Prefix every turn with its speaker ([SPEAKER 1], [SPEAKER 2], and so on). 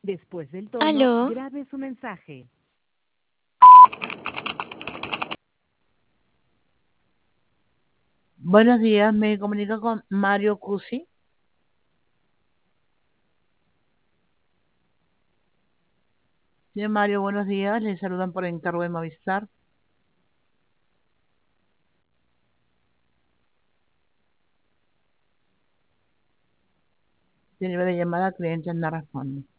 [SPEAKER 1] Después del tono,
[SPEAKER 2] Aló,
[SPEAKER 1] grabe su mensaje.
[SPEAKER 3] Buenos días, me comunico con Mario Cusi. Señor Mario, buenos días, le saludan por encargo de Movistar. Tiene de llamada, cliente no responde.